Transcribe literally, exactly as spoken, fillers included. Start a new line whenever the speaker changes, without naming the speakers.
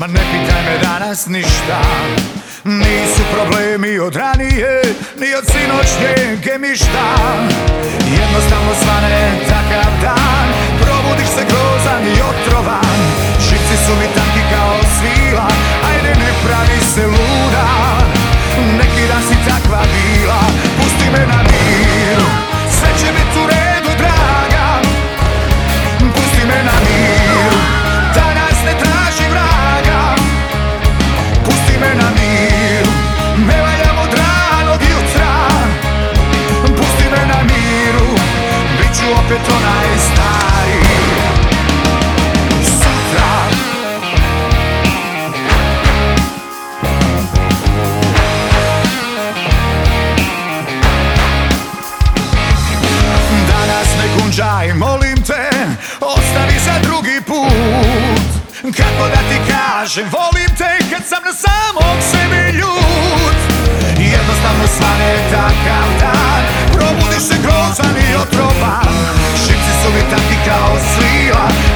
Ma ne pitaj me danas ništa. Nisu problemi od ranije, ni od sinoćnjeg gemišta. Jednostavno svane takav dan, probudiš se grozan i otrovan. Živci su mi tanki kao svila, ajde ne pravi se luda. Neki dan si takva bila, pusti me na miru. Sve će bit u redu, draga, pusti me na miru. Danas ne traži vraga, pusti me na miru. Ne valjam od ranog jutra, pusti me na miru. Biću opet onaj stari sutra. Danas ne gunđaj, molim te, ostavi za drugi put. Kako da ti kažem, volim te kad sam na samog sebe ljut. Jednostavno svane takav dan, probudiš se grozan i otrovan. Šipci su mi tanki kao svila,